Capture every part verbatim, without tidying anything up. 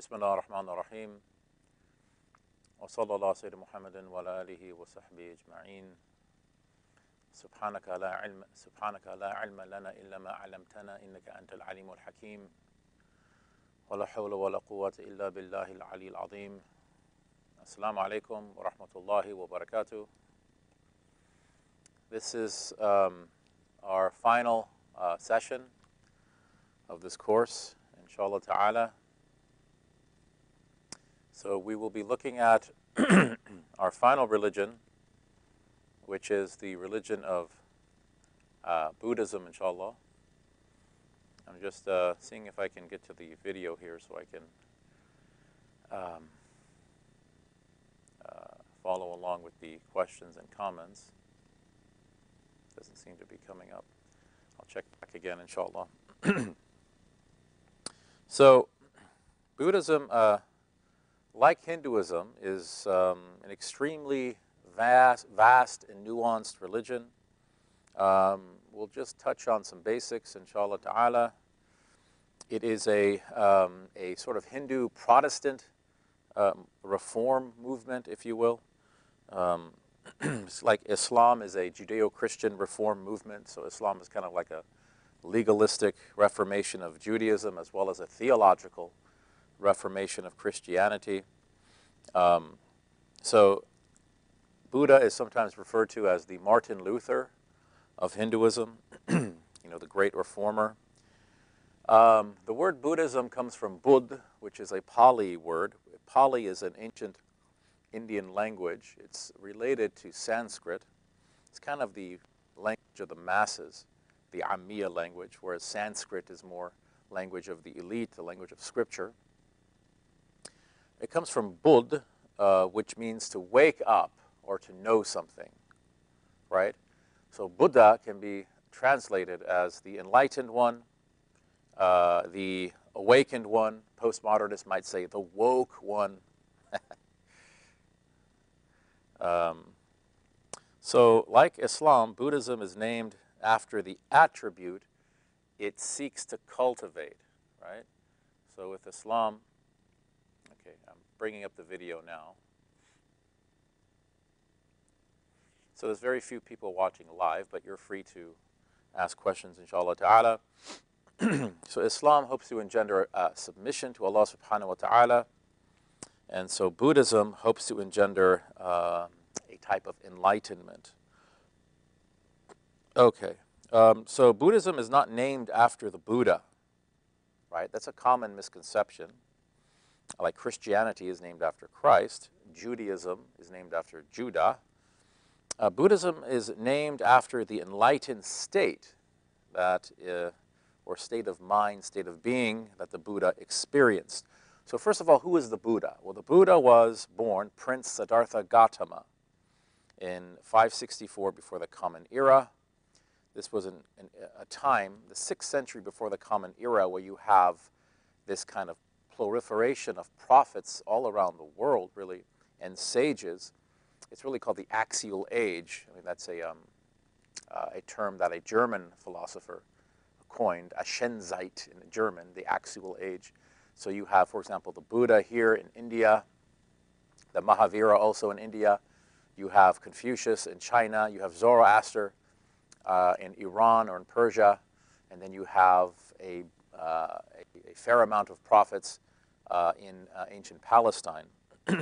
بسم الله الرحمن الرحيم وصلى الله سيدنا محمد وعلى آله وصحبه أجمعين سبحانك لا علم سبحانك لا علم لنا إلا ما علمتنا إنك أنت العليم الحكيم ولا حول ولا قوة إلا بالله العلي العظيم. Assalamu alaikum wa rahmatullahi wa barakatuh. This is um, our final uh, session of this course, inshallah ta'ala. So we will be looking at our final religion, which is the religion of uh, Buddhism, inshallah. I'm just uh, seeing if I can get to the video here so I can um, uh, follow along with the questions and comments. Doesn't seem to be coming up. I'll check back again, inshallah. So, Buddhism, uh, like Hinduism, is um, an extremely vast, vast and nuanced religion. Um, we'll just touch on some basics, inshallah ta'ala. It is a, um, a sort of Hindu Protestant um, reform movement, if you will. Um, it's like Islam is a Judeo-Christian reform movement, so Islam is kind of like a legalistic reformation of Judaism as well as a theological reformation of Christianity. Um, so Buddha is sometimes referred to as the Martin Luther of Hinduism, you know, the great reformer. Um, the word Buddhism comes from Buddh, which is a Pali word. Pali is an ancient Indian language. It's related to Sanskrit. It's kind of the language of the masses, the Amiya language, whereas Sanskrit is more language of the elite, the language of scripture. It comes from Buddh, uh, which means to wake up or to know something, right? So Buddha can be translated as the enlightened one, uh, the awakened one. Postmodernists might say the woke one. um, so like Islam, Buddhism is named after the attribute it seeks to cultivate, right? So with Islam, okay, I'm bringing up the video now. So there's very few people watching live, but you're free to ask questions, inshallah ta'ala. So Islam hopes to engender uh, submission to Allah subhanahu wa ta'ala. And so Buddhism hopes to engender uh, a type of enlightenment. Okay, um, so Buddhism is not named after the Buddha, right? That's a common misconception. Like Christianity is named after Christ. Judaism is named after Judah. Uh, Buddhism is named after the enlightened state that, uh, or state of mind, state of being that the Buddha experienced. So first of all, who is the Buddha? Well, the Buddha was born Prince Siddhartha Gautama in five sixty-four before the Common Era. This was an, an, a time, the sixth century before the Common Era, where you have this kind of proliferation of prophets all around the world, really, and sages. It's really called the Axial Age. I mean, that's a, um, uh, a term that a German philosopher coined, Aschenzeit in German, the Axial Age. So you have, for example, the Buddha here in India, the Mahavira also in India. You have Confucius in China. You have Zoroaster uh, in Iran or in Persia. And then you have a, uh, a, a fair amount of prophets uh, in uh, ancient Palestine uh,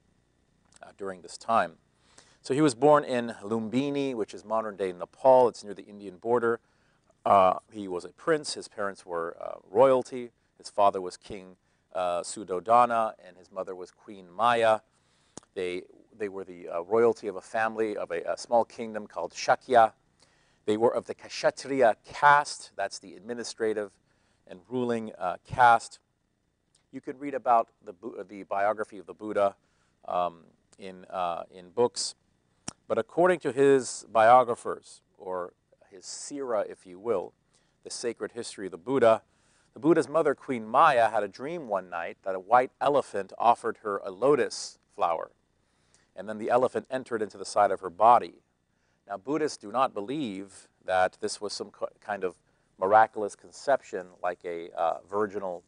during this time. So he was born in Lumbini, which is modern-day Nepal. It's near the Indian border. Uh, he was a prince. His parents were uh, royalty. His father was King uh, Suddhodana, and his mother was Queen Maya. They, they were the uh, royalty of a family of a, a small kingdom called Shakya. They were of the Kshatriya caste. That's the administrative and ruling uh, caste. You can read about the, the biography of the Buddha um, in, uh, in books. But according to his biographers, or his sira, if you will, the sacred history of the Buddha, the Buddha's mother, Queen Maya, had a dream one night that a white elephant offered her a lotus flower. And then the elephant entered into the side of her body. Now, Buddhists do not believe that this was some kind of miraculous conception like a uh, virginal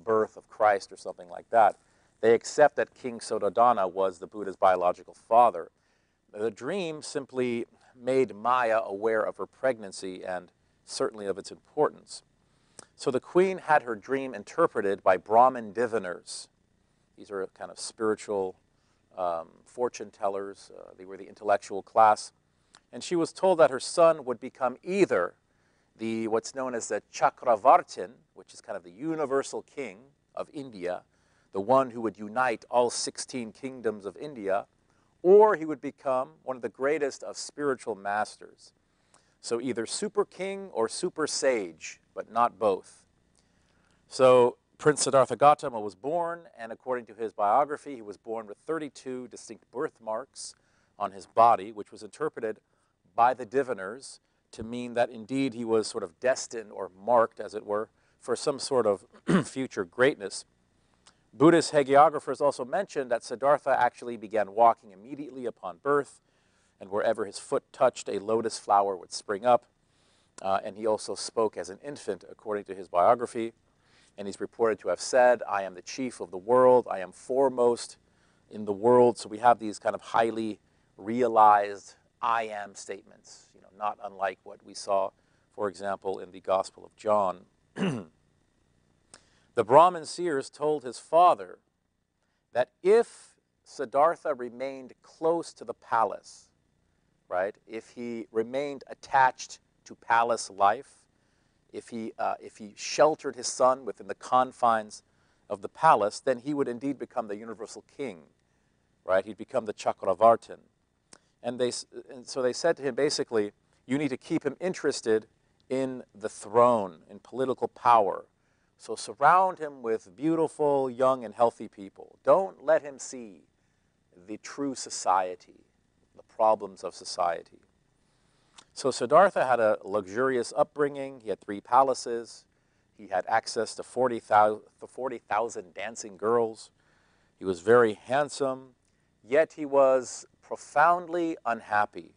birth of Christ or something like that. They accept that King Suddhodana was the Buddha's biological father. The dream simply made Maya aware of her pregnancy and certainly of its importance. So the queen had her dream interpreted by Brahmin diviners. These are kind of spiritual um, fortune tellers. Uh, they were the intellectual class. And she was told that her son would become either the what's known as the Chakravartin, which is kind of the universal king of India, the one who would unite all sixteen kingdoms of India, or he would become one of the greatest of spiritual masters. So either super king or super sage, but not both. So Prince Siddhartha Gautama was born, and according to his biography, he was born with thirty-two distinct birthmarks on his body, which was interpreted by the diviners to mean that indeed he was sort of destined or marked, as it were, for some sort of future greatness. Buddhist hagiographers also mentioned that Siddhartha actually began walking immediately upon birth, and wherever his foot touched, a lotus flower would spring up. Uh, and he also spoke as an infant, according to his biography. And he's reported to have said, "I am the chief of the world. I am foremost in the world." So we have these kind of highly realized I am statements, you know, not unlike what we saw, for example, in the Gospel of John. The Brahmin seers told his father that if Siddhartha remained close to the palace, right, if he remained attached to palace life, if he, uh, if he sheltered his son within the confines of the palace, then he would indeed become the universal king, right? He'd become the Chakravartin. And, they, and so they said to him, basically, you need to keep him interested in the throne, in political power. So surround him with beautiful, young, and healthy people. Don't let him see the true society, the problems of society. So Siddhartha had a luxurious upbringing. He had three palaces. He had access to forty thousand dancing girls. He was very handsome, yet he was profoundly unhappy.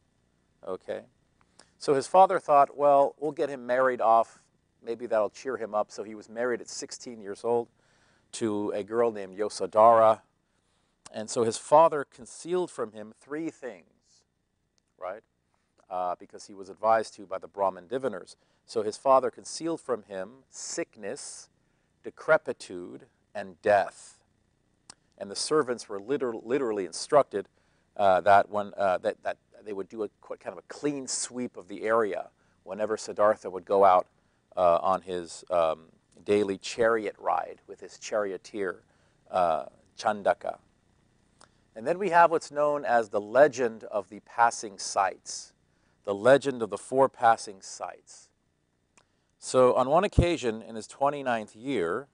Okay? So his father thought, well, we'll get him married off. Maybe that'll cheer him up. So he was married at sixteen years old to a girl named Yasodhara. And so his father concealed from him three things, right? Uh, because he was advised to by the Brahmin diviners. So his father concealed from him sickness, decrepitude, and death. And the servants were liter literally instructed uh, that, when, uh, that, that they would do a kind of a clean sweep of the area whenever Siddhartha would go out uh, on his um, daily chariot ride with his charioteer, uh, Chandaka. And then we have what's known as the legend of the passing sights. The legend of the four passing sights. So on one occasion in his twenty-ninth year,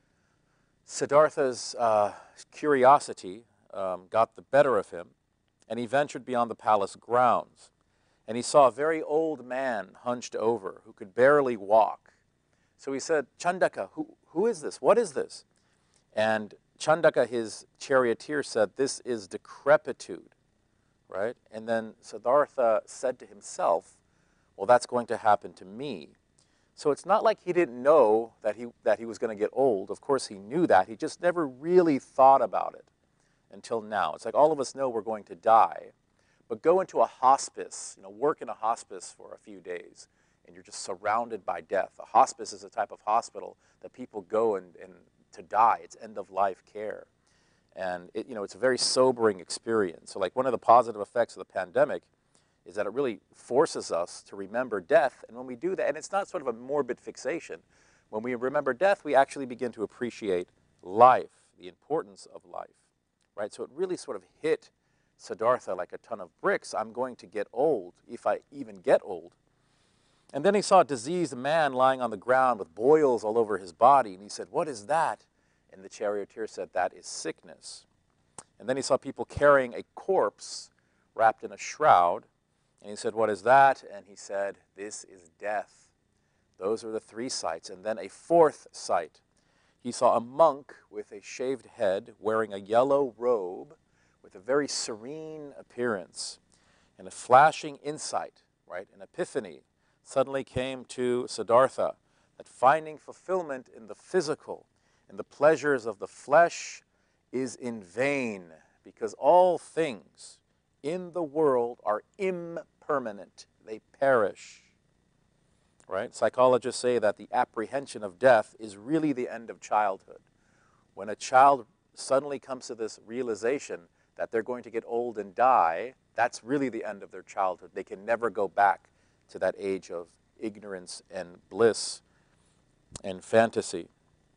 Siddhartha's uh, curiosity um, got the better of him, and he ventured beyond the palace grounds. And he saw a very old man hunched over who could barely walk. So he said, Chandaka, who, who is this? What is this? And Chandaka, his charioteer, said, this is decrepitude. Right? And then Siddhartha said to himself, well, that's going to happen to me. So it's not like he didn't know that he, that he was going to get old. Of course, he knew that. He just never really thought about it until now. It's like all of us know we're going to die. But go into a hospice, you know, work in a hospice for a few days, and you're just surrounded by death. A hospice is a type of hospital that people go and, and to die. It's end-of-life care. And it, you know, it's a very sobering experience. So like one of the positive effects of the pandemic is that it really forces us to remember death. And when we do that, and it's not sort of a morbid fixation, when we remember death, we actually begin to appreciate life, the importance of life, right? So it really sort of hit Siddhartha like a ton of bricks. I'm going to get old, if I even get old. And then he saw a diseased man lying on the ground with boils all over his body, and he said, what is that? And the charioteer said, that is sickness. And then he saw people carrying a corpse wrapped in a shroud. And he said, what is that? And he said, this is death. Those are the three sights. And then a fourth sight. He saw a monk with a shaved head wearing a yellow robe with a very serene appearance. And a flashing insight, right, an epiphany, suddenly came to Siddhartha that finding fulfillment in the physical and the pleasures of the flesh is in vain, because all things in the world are impermanent. They perish. Right? Psychologists say that the apprehension of death is really the end of childhood. When a child suddenly comes to this realization that they're going to get old and die, that's really the end of their childhood. They can never go back to that age of ignorance and bliss and fantasy.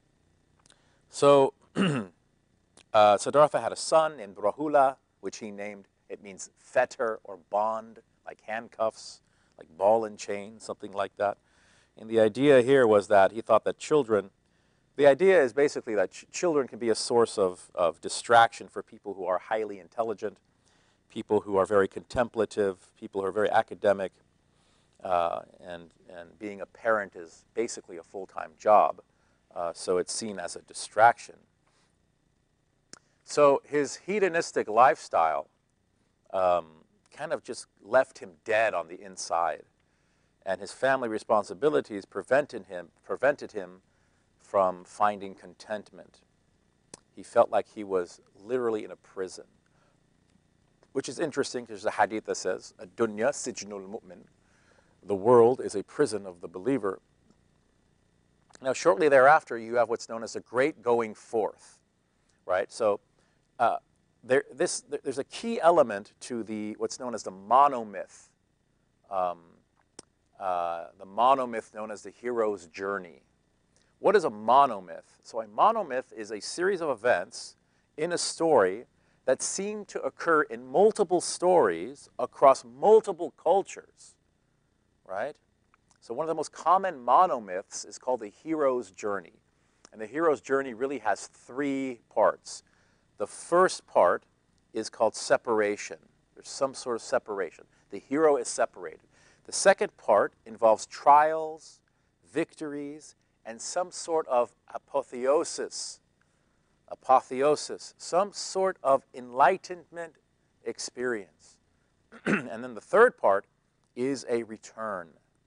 So uh, Siddhartha had a son named Rahula, which he named, it means fetter or bond, like handcuffs, like ball and chain, something like that. And the idea here was that he thought that children, the idea is basically that ch children can be a source of, of distraction for people who are highly intelligent, people who are very contemplative, people who are very academic, uh, and, and being a parent is basically a full-time job. Uh, so it's seen as a distraction. So his hedonistic lifestyle um, kind of just left him dead on the inside. And his family responsibilities prevented him, prevented him from finding contentment. He felt like he was literally in a prison, which is interesting because there's a hadith that says, "Ad-dunya sijnul mu'min." The world is a prison of the believer. Now, shortly thereafter, you have what's known as a great going forth, right? So uh, there, this, there, there's a key element to the what's known as the monomyth, um, uh, the monomyth known as the hero's journey. What is a monomyth? So a monomyth is a series of events in a story that seem to occur in multiple stories across multiple cultures, right? So one of the most common monomyths is called the hero's journey. And the hero's journey really has three parts. The first part is called separation. There's some sort of separation. The hero is separated. The second part involves trials, victories, and some sort of apotheosis. Apotheosis, some sort of enlightenment experience. And then the third part is a return,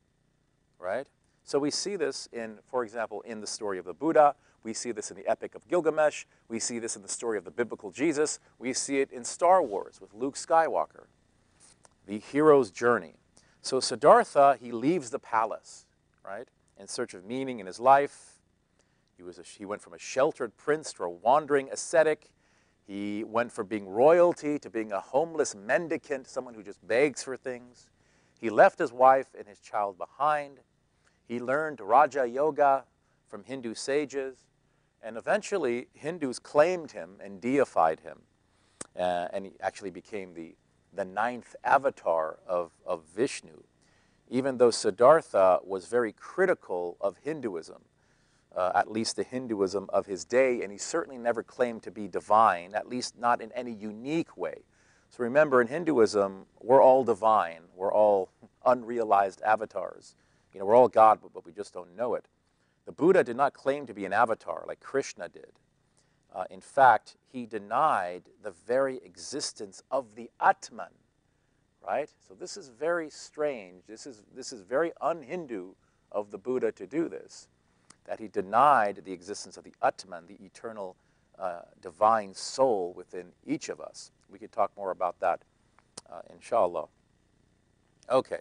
right? So we see this in, for example, in the story of the Buddha. We see this in the Epic of Gilgamesh. We see this in the story of the biblical Jesus. We see it in Star Wars with Luke Skywalker. The hero's journey. So Siddhartha, he leaves the palace, right, in search of meaning in his life. He, was a, he went from a sheltered prince to a wandering ascetic. He went from being royalty to being a homeless mendicant, someone who just begs for things. He left his wife and his child behind. He learned Raja Yoga from Hindu sages. And eventually, Hindus claimed him and deified him. Uh, and he actually became the, the ninth avatar of, of Vishnu. Even though Siddhartha was very critical of Hinduism, uh, at least the Hinduism of his day, and he certainly never claimed to be divine, at least not in any unique way. So remember, in Hinduism, we're all divine. We're all unrealized avatars. You know, we're all God, but, but we just don't know it. The Buddha did not claim to be an avatar like Krishna did. Uh, in fact, he denied the very existence of the Atman, right? So this is very strange. This is, this is very un-Hindu of the Buddha to do this, that he denied the existence of the Atman, the eternal uh, divine soul within each of us. We could talk more about that, uh, inshallah. Okay.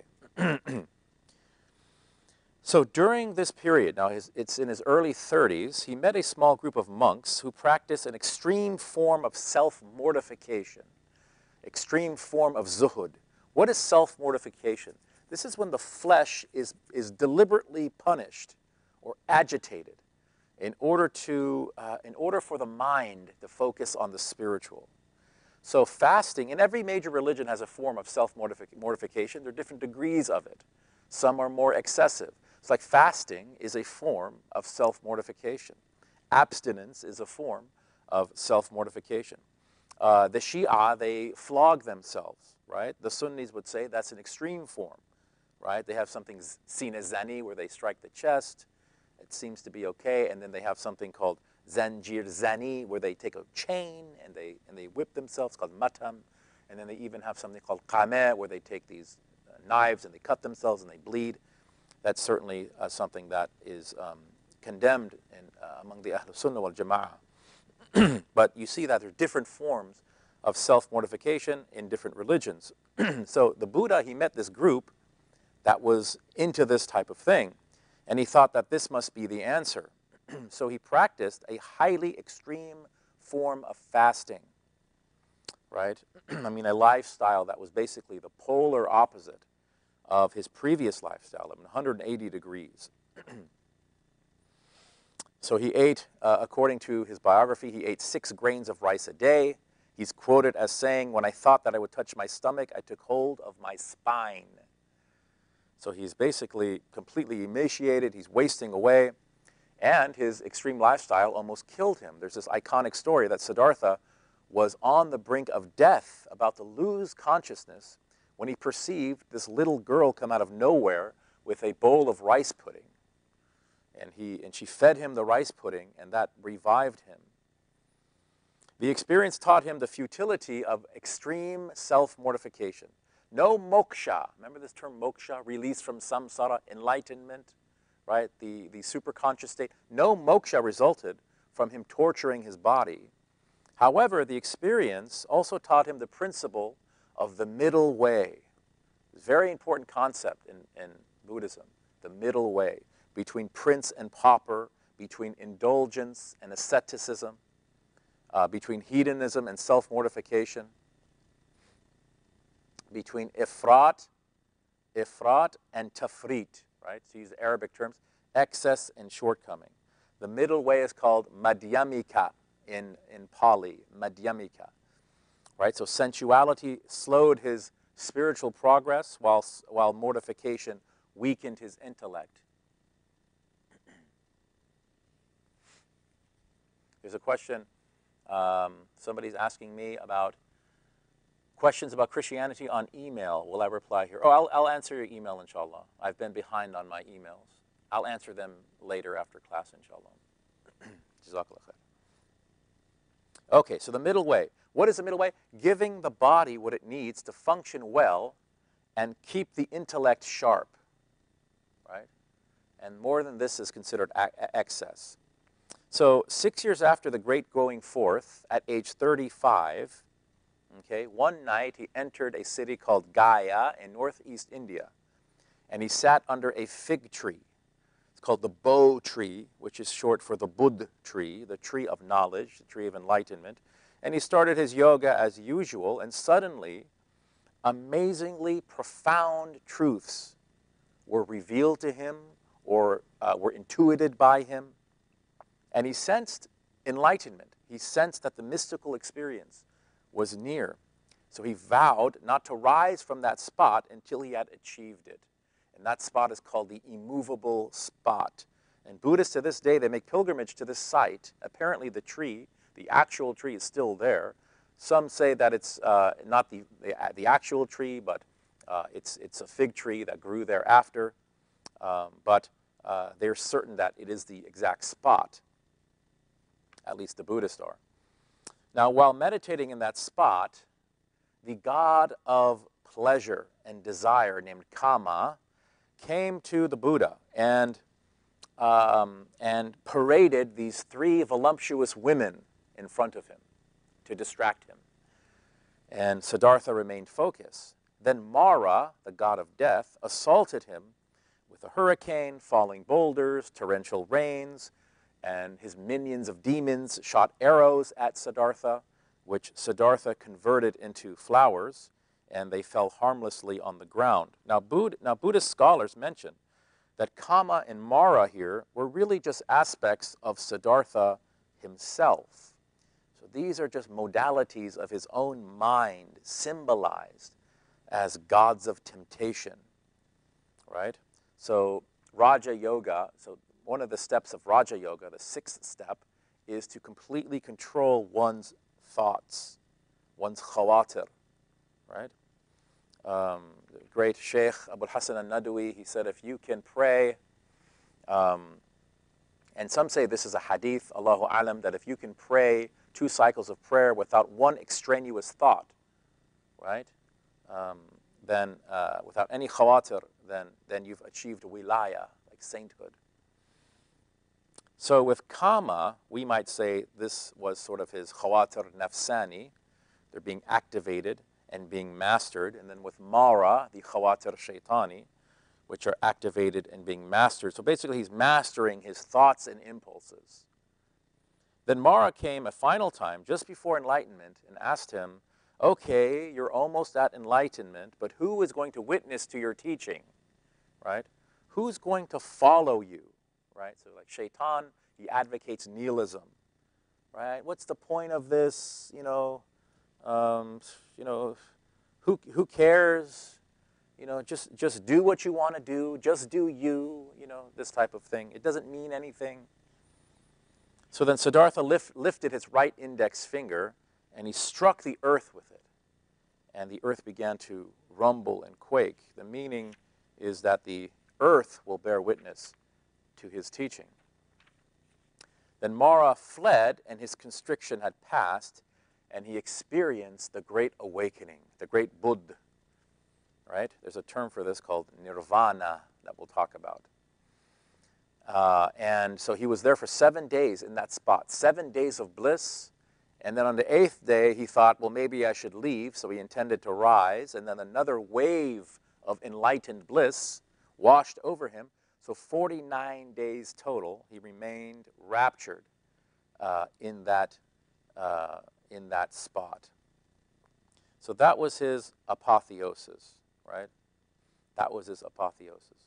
So during this period, now his, it's in his early thirties, he met a small group of monks who practiced an extreme form of self-mortification, extreme form of zuhud. What is self-mortification? This is when the flesh is, is deliberately punished or agitated in order, to, uh, in order for the mind to focus on the spiritual. So fasting, and every major religion has a form of self-mortification. There are different degrees of it. Some are more excessive. It's like fasting is a form of self-mortification. Abstinence is a form of self-mortification. Uh, the Shia, they flog themselves, right? The Sunnis would say that's an extreme form, right? They have something seen as zani, where they strike the chest. It seems to be okay. And then they have something called zanjir zani, where they take a chain and they, and they whip themselves, called matam. And then they even have something called qameh, where they take these uh, knives and they cut themselves and they bleed. That's certainly uh, something that is um, condemned in, uh, among the Ahlul Sunnah wal Jama'ah. But you see that there are different forms of self-mortification in different religions. So the Buddha, he met this group that was into this type of thing, and he thought that this must be the answer. So he practiced a highly extreme form of fasting, right? I mean, a lifestyle that was basically the polar opposite of his previous lifestyle, I mean, one hundred eighty degrees. So he ate, uh, according to his biography, he ate six grains of rice a day. He's quoted as saying, "When I thought that I would touch my stomach, I took hold of my spine." So he's basically completely emaciated, he's wasting away, and his extreme lifestyle almost killed him. There's this iconic story that Siddhartha was on the brink of death, about to lose consciousness, when he perceived this little girl come out of nowhere with a bowl of rice pudding. And, he, and she fed him the rice pudding, and that revived him. The experience taught him the futility of extreme self-mortification. No moksha, remember this term moksha, release from samsara, enlightenment, right? The, the superconscious state. No moksha resulted from him torturing his body. However, the experience also taught him the principle of the middle way. It's a very important concept in, in Buddhism, the middle way, between prince and pauper, between indulgence and asceticism, uh, between hedonism and self-mortification, between ifrat, ifrat and tafrit, right? To use Arabic terms, excess and shortcoming. The middle way is called madhyamika in, in Pali, madhyamika, right? So sensuality slowed his spiritual progress while, while mortification weakened his intellect. There's a question, um, somebody's asking me about questions about Christianity on email. Will I reply here? Oh, I'll, I'll answer your email, inshallah. I've been behind on my emails. I'll answer them later after class, inshallah. Jazakallah khair. Okay, so the middle way. What is the middle way? Giving the body what it needs to function well and keep the intellect sharp, right? And more than this is considered excess. So six years after the great going forth, at age thirty-five, okay, one night he entered a city called Gaya in northeast India, and he sat under a fig tree. It's called the Bo tree, which is short for the Buddha tree, the tree of knowledge, the tree of enlightenment. And he started his yoga as usual, and suddenly, amazingly profound truths were revealed to him or uh, were intuited by him. And he sensed enlightenment. He sensed that the mystical experience was near. So he vowed not to rise from that spot until he had achieved it. And that spot is called the immovable spot. And Buddhists to this day, they make pilgrimage to this site. Apparently the tree, the actual tree, is still there. Some say that it's uh, not the, the, the actual tree, but uh, it's, it's a fig tree that grew thereafter. Um, but uh, they're certain that it is the exact spot. At least the Buddhists are. Now, while meditating in that spot, the god of pleasure and desire named Kama came to the Buddha and, um, and paraded these three voluptuous women in front of him to distract him. And Siddhartha remained focused. Then Mara, the god of death, assaulted him with a hurricane, falling boulders, torrential rains, and his minions of demons shot arrows at Siddhartha, which Siddhartha converted into flowers, and they fell harmlessly on the ground. Now, Buddha, now Buddhist scholars mention that Kama and Mara here were really just aspects of Siddhartha himself. So these are just modalities of his own mind, symbolized as gods of temptation, right? So Raja Yoga, so one of the steps of Raja Yoga, the sixth step, is to completely control one's thoughts, one's khawatir, right? Um, the great Sheikh Abul Hasan al-Nadwi, he said, if you can pray, um, and some say this is a hadith, Allahu alam, that if you can pray two cycles of prayer without one extraneous thought, right, um, then uh, without any khawatir, then, then you've achieved wilaya, like sainthood. So with Kama, we might say this was sort of his khawatir nafsani. They're being activated and being mastered. And then with Mara, the khawatir shaitani, which are activated and being mastered. So basically, he's mastering his thoughts and impulses. Then Mara came a final time, just before enlightenment, and asked him, okay, you're almost at enlightenment, but who is going to witness to your teaching, right? Who's going to follow you, right? So like Shaitan, he advocates nihilism, right? What's the point of this, you know, um, you know, who, who cares? You know, just, just do what you want to do, just do you, you know, this type of thing. It doesn't mean anything. So then Siddhartha lift, lifted his right index finger, and he struck the earth with it. And the earth began to rumble and quake. The meaning is that the earth will bear witness to his teaching. Then Mara fled, and his constriction had passed, and he experienced the great awakening, the great Buddha. Right? There's a term for this called nirvana that we'll talk about. Uh, and so he was there for seven days in that spot, seven days of bliss. And then on the eighth day, he thought, well, maybe I should leave. So he intended to rise. And then another wave of enlightened bliss washed over him. So forty-nine days total, he remained raptured uh, in, that, uh, in that spot. So that was his apotheosis. Right? That was his apotheosis.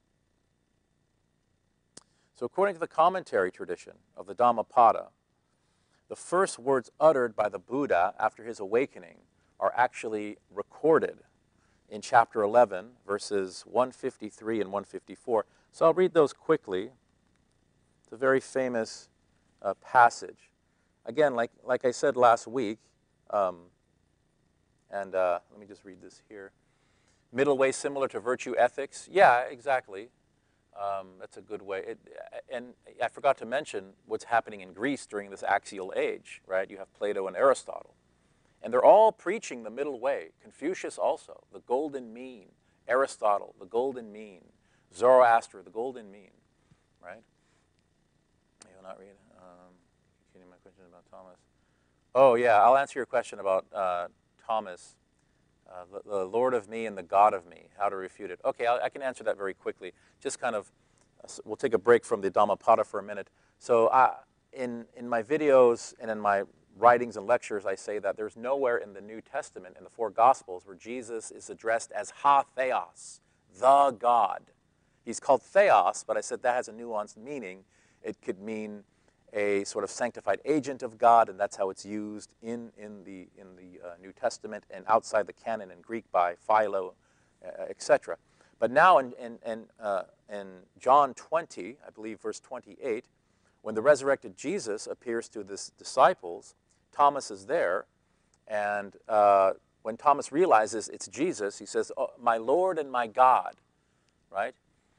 So according to the commentary tradition of the Dhammapada, the first words uttered by the Buddha after his awakening are actually recorded in chapter eleven, verses one fifty-three and one fifty-four. So I'll read those quickly. It's a very famous uh, passage. Again, like, like I said last week, um, and uh, let me just read this here. Middle way similar to virtue ethics? Yeah, exactly. Um, that's a good way. It, and I forgot to mention what's happening in Greece during this axial age, right? You have Plato and Aristotle. And they're all preaching the middle way. Confucius also, the golden mean. Aristotle, the golden mean. Zoroaster, the golden mean, right? You will not read. Um, continuing my question about Thomas. Oh, yeah, I'll answer your question about uh, Thomas. Uh, the, the Lord of me and the God of me, how to refute it. Okay, I'll, I can answer that very quickly. Just kind of, uh, we'll take a break from the Dhammapada for a minute. So I, in, in my videos and in my writings and lectures, I say that there's nowhere in the New Testament, in the four Gospels, where Jesus is addressed as Ha Theos, the God. He's called Theos, but I said that has a nuanced meaning. It could mean a sort of sanctified agent of God, and that's how it's used in, in the, in the uh, New Testament and outside the canon in Greek by Philo, uh, et cetera. But now in, in, in, uh, in John twenty, I believe verse twenty-eight, when the resurrected Jesus appears to his disciples, Thomas is there, and uh, when Thomas realizes it's Jesus, he says, oh, my Lord and my God, right?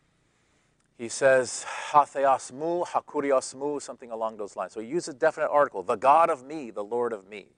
He says, ha theos mu, ha kurios mu, something along those lines. So he uses a definite article, the God of me, the Lord of me.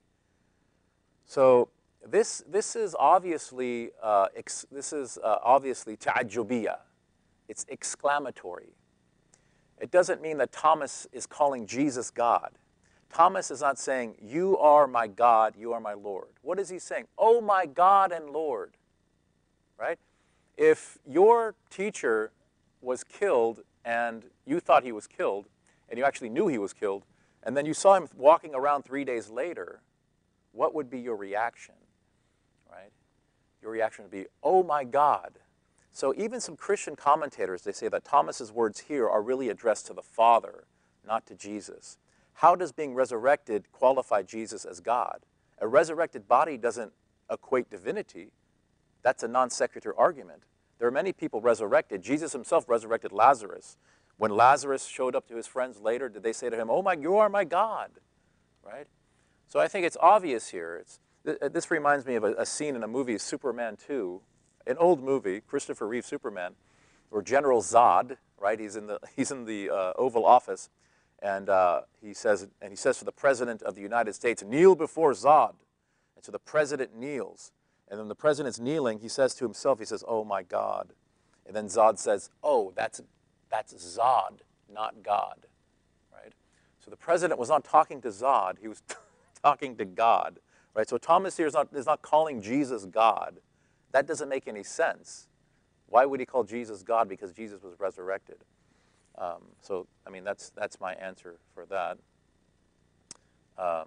So this, this is obviously, uh, ex, this is uh, obviously ta'ajjubiyya. It's exclamatory. It doesn't mean that Thomas is calling Jesus God. Thomas is not saying, you are my God, you are my Lord. What is he saying? Oh, my God and Lord, right? If your teacher was killed and you thought he was killed, and you actually knew he was killed, and then you saw him walking around three days later, what would be your reaction, right? Your reaction would be, oh my God. So even some Christian commentators, they say that Thomas's words here are really addressed to the Father, not to Jesus. How does being resurrected qualify Jesus as God? A resurrected body doesn't equate divinity. That's a non sequitur argument. There are many people resurrected. Jesus himself resurrected Lazarus. When Lazarus showed up to his friends later, did they say to him, oh my, you are my God, right? So I think it's obvious here. It's, th this reminds me of a, a scene in a movie, Superman two, an old movie, Christopher Reeve Superman, where General Zod, right? He's in the he's in the uh, Oval Office, and uh, he says and he says to the President of the United States, kneel before Zod. And so the President kneels. And then the president's kneeling, he says to himself, he says, oh my God. And then Zod says, oh, that's, that's Zod, not God. So the president was not talking to Zod, he was talking to God. Right? So Thomas here is not, is not calling Jesus God. That doesn't make any sense. Why would he call Jesus God? Because Jesus was resurrected. Um, so, I mean, that's, that's my answer for that. Um,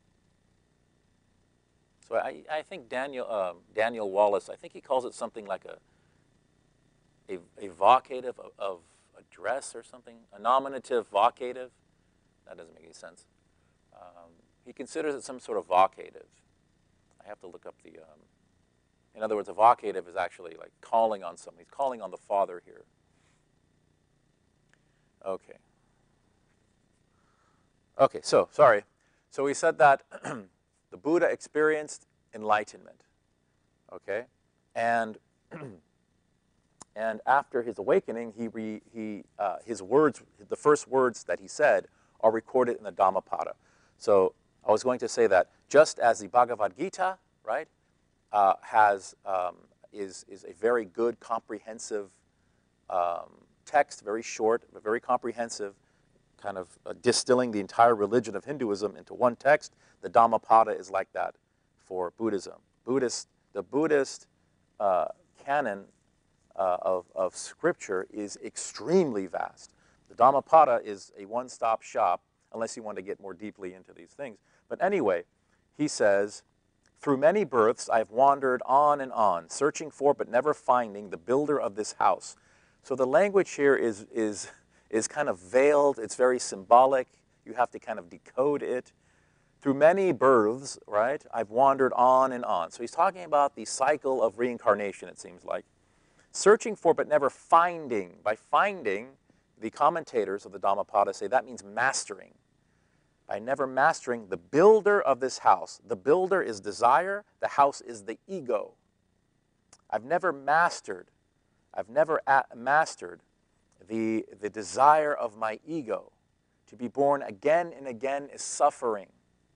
so I, I think Daniel, uh, Daniel Wallace, I think he calls it something like a, a, a vocative of, of address or something, a nominative vocative. That doesn't make any sense. Um, he considers it some sort of vocative. I have to look up the, um, in other words, a vocative is actually like calling on something. He's calling on the Father here. Okay. Okay, so, sorry. So we said that the Buddha experienced enlightenment, okay? And, and after his awakening, he, re, he, uh, his words, the first words that he said are recorded in the Dhammapada. So I was going to say that just as the Bhagavad Gita, right, uh, has, um, is, is a very good, comprehensive um, text, very short, but very comprehensive, kind of uh, distilling the entire religion of Hinduism into one text, the Dhammapada is like that for Buddhism. Buddhist, the Buddhist uh, canon uh, of, of scripture is extremely vast. The Dhammapada is a one-stop shop, unless you want to get more deeply into these things. But anyway, he says, through many births I have wandered on and on, searching for but never finding the builder of this house. So the language here is, is, is kind of veiled. It's very symbolic. You have to kind of decode it. Through many births, right, I've wandered on and on. So he's talking about the cycle of reincarnation, it seems like. Searching for but never finding. By finding, the commentators of the Dhammapada say that means mastering. By never mastering the builder of this house. The builder is desire. The house is the ego. I've never mastered. I've never mastered the, the desire of my ego. To be born again and again is suffering.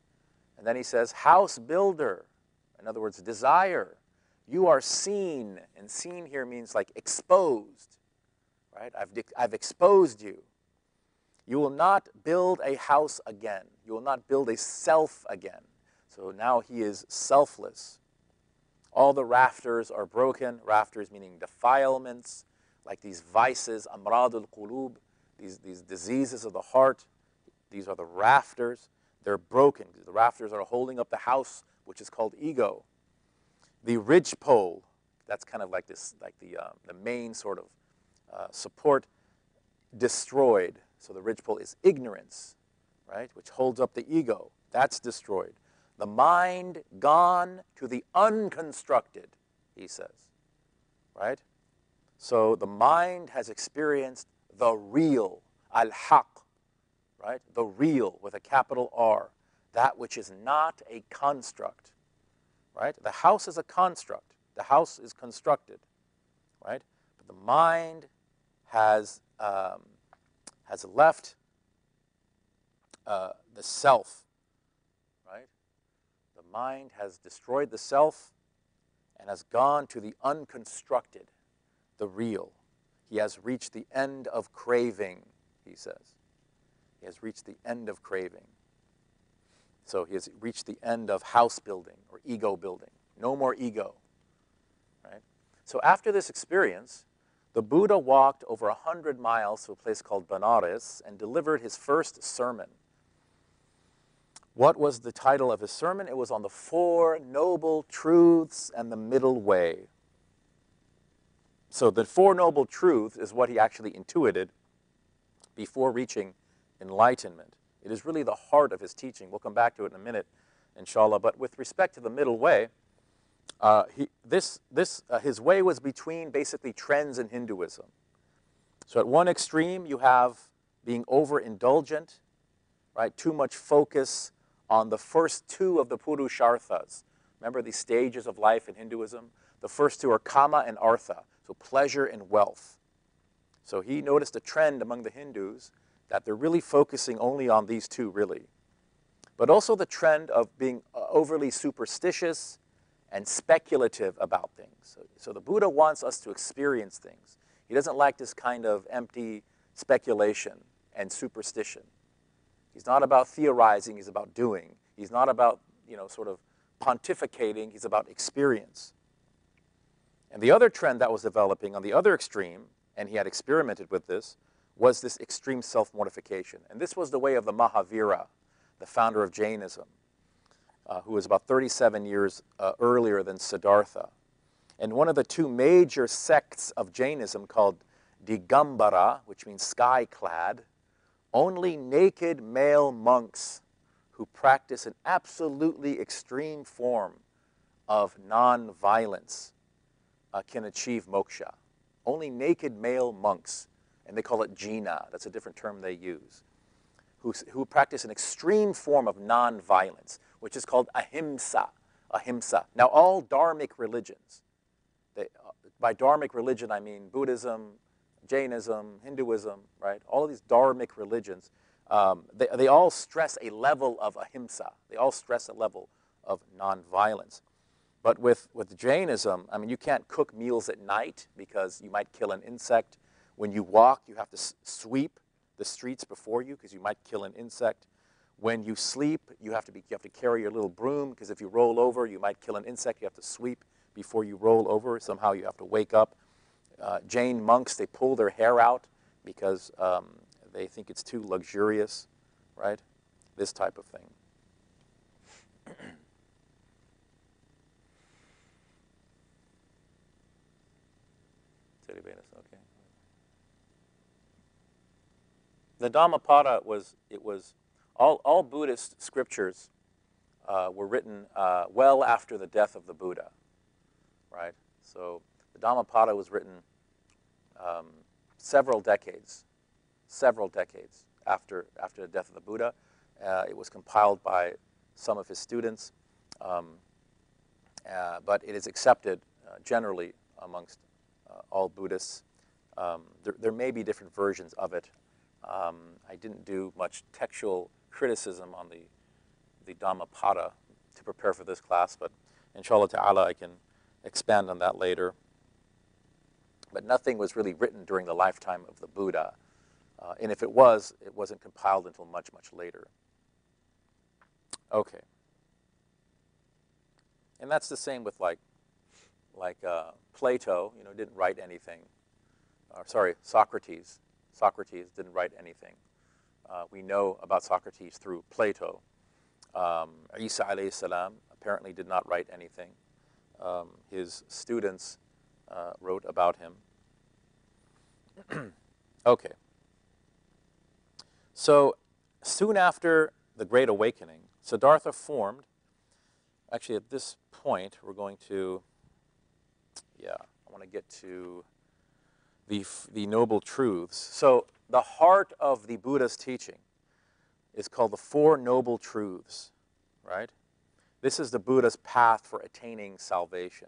And then he says, house builder. In other words, desire. You are seen. And seen here means like exposed. Right? I've, I've exposed you. You will not build a house again. You will not build a self again. So now he is selfless. All the rafters are broken. Rafters meaning defilements, like these vices, amradul qulub, these, these diseases of the heart. These are the rafters. They're broken. The rafters are holding up the house, which is called ego. The ridgepole, that's kind of like this, like the, uh, the main sort of uh, support, destroyed. So the ridgepole is ignorance, right, which holds up the ego. That's destroyed. The mind gone to the unconstructed, he says, right? So the mind has experienced the real, al-haq, right? The real with a capital R, that which is not a construct, right? The house is a construct. The house is constructed, right? But the mind has, um, has left uh, the self, right? The mind has destroyed the self and has gone to the unconstructed, the real. He has reached the end of craving, he says. He has reached the end of craving. So he has reached the end of house building or ego building. No more ego, right? So after this experience, the Buddha walked over a hundred miles to a place called Benares and delivered his first sermon. What was the title of his sermon? It was on the Four Noble Truths and the Middle Way. So the Four Noble Truths is what he actually intuited before reaching enlightenment. It is really the heart of his teaching. We'll come back to it in a minute, inshallah. But with respect to the middle way, uh, he, this, this, uh, his way was between basically trends in Hinduism. So at one extreme, you have being overindulgent, right? Too much focus on the first two of the Purusharthas. Remember the stages of life in Hinduism? The first two are kama and artha, so pleasure and wealth. So he noticed a trend among the Hindus that they're really focusing only on these two, really. But also the trend of being overly superstitious and speculative about things. So, so the Buddha wants us to experience things. He doesn't like this kind of empty speculation and superstition. He's not about theorizing, he's about doing. He's not about, you know, sort of pontificating, he's about experience. And the other trend that was developing on the other extreme, and he had experimented with this, was this extreme self-mortification. And this was the way of the Mahavira, the founder of Jainism, uh, who was about thirty-seven years uh, earlier than Siddhartha. And one of the two major sects of Jainism called Digambara, which means sky-clad, only naked male monks who practice an absolutely extreme form of non-violence uh, can achieve moksha. Only naked male monks, and they call it jina, that's a different term they use, who, who practice an extreme form of non-violence, which is called ahimsa, ahimsa. Now, all dharmic religions, they, uh, by dharmic religion I mean Buddhism, Jainism, Hinduism, right? All of these dharmic religions, um, they, they all stress a level of ahimsa. They all stress a level of nonviolence. But with, with Jainism, I mean, you can't cook meals at night because you might kill an insect. When you walk, you have to s sweep the streets before you because you might kill an insect. When you sleep, you have to, be, you have to carry your little broom because if you roll over, you might kill an insect. You have to sweep before you roll over. Somehow you have to wake up. Uh, Jain monks, they pull their hair out because um, they think it's too luxurious, right? This type of thing. Okay. The Dhammapada was, it was, all, all Buddhist scriptures uh, were written uh, well after the death of the Buddha, right? So the Dhammapada was written um, several decades, several decades after, after the death of the Buddha. Uh, it was compiled by some of his students, um, uh, but it is accepted uh, generally amongst uh, all Buddhists. Um, there, there may be different versions of it. Um, I didn't do much textual criticism on the, the Dhammapada to prepare for this class, but inshallah ta'ala I can expand on that later. But nothing was really written during the lifetime of the Buddha. Uh, and if it was, it wasn't compiled until much, much later. Okay. And that's the same with like, like uh, Plato, you know, didn't write anything. Or, sorry, Socrates. Socrates didn't write anything. Uh, we know about Socrates through Plato. Um, Isa alayhi salam apparently did not write anything. Um, his students uh, wrote about him. Okay. So soon after the Great Awakening, Siddhartha formed, actually at this point we're going to, yeah, I want to get to the, the Noble Truths. So the heart of the Buddha's teaching is called the Four Noble Truths, right? This is the Buddha's path for attaining salvation.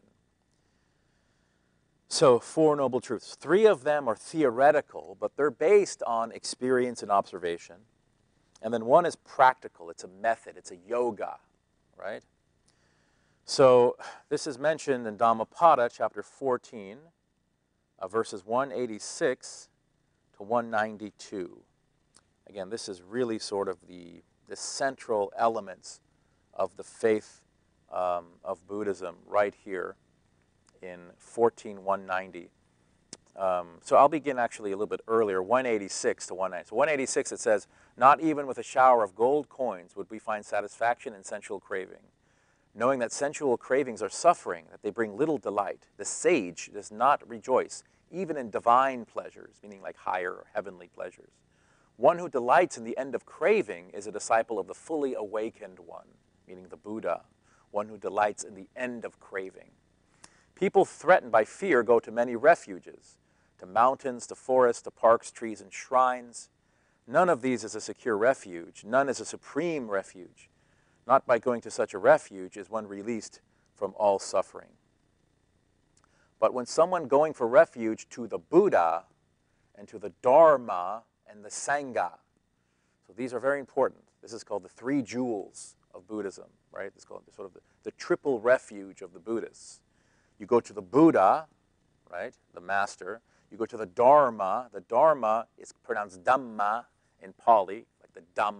So, Four Noble Truths. Three of them are theoretical, but they're based on experience and observation. And then one is practical. It's a method. It's a yoga, right? So, this is mentioned in Dhammapada, chapter fourteen, uh, verses one eighty-six to one ninety-two. Again, this is really sort of the, the central elements of the faith um, of Buddhism right here in fourteen one ninety. Um, so I'll begin actually a little bit earlier, one eighty-six to one ninety. So one eighty-six it says, "Not even with a shower of gold coins would we find satisfaction in sensual craving. Knowing that sensual cravings are suffering, that they bring little delight, the sage does not rejoice, even in divine pleasures," meaning like higher or heavenly pleasures. "One who delights in the end of craving is a disciple of the fully awakened one," meaning the Buddha, one who delights in the end of craving. "People threatened by fear go to many refuges, to mountains, to forests, to parks, trees, and shrines. None of these is a secure refuge. None is a supreme refuge. Not by going to such a refuge is one released from all suffering. But when someone going for refuge to the Buddha and to the Dharma and the Sangha," so these are very important. This is called the three jewels of Buddhism, right? It's called sort of the, the triple refuge of the Buddhists. You go to the Buddha, right, the master. You go to the Dharma. The Dharma is pronounced Dhamma in Pali, like the Dhammapada.